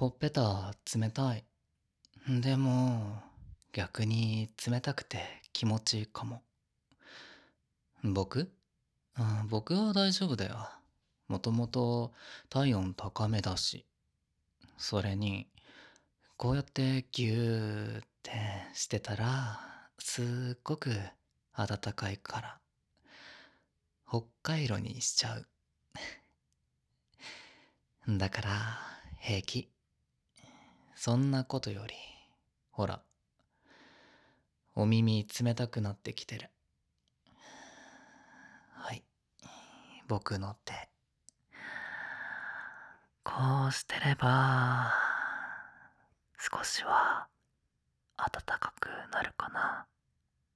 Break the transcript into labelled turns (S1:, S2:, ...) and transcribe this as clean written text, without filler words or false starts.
S1: ほっぺた冷たい。でも、逆に冷たくて気持ちいいかも。僕僕は大丈夫だよ。もともと体温高めだし。それに、こうやってギューってしてたら、すっごく暖かいから、北海道にしちゃう。だから、平気。そんなことより、ほら、お耳冷たくなってきてる。はい、僕の手。こうしてれば、少しは暖かくなるかな。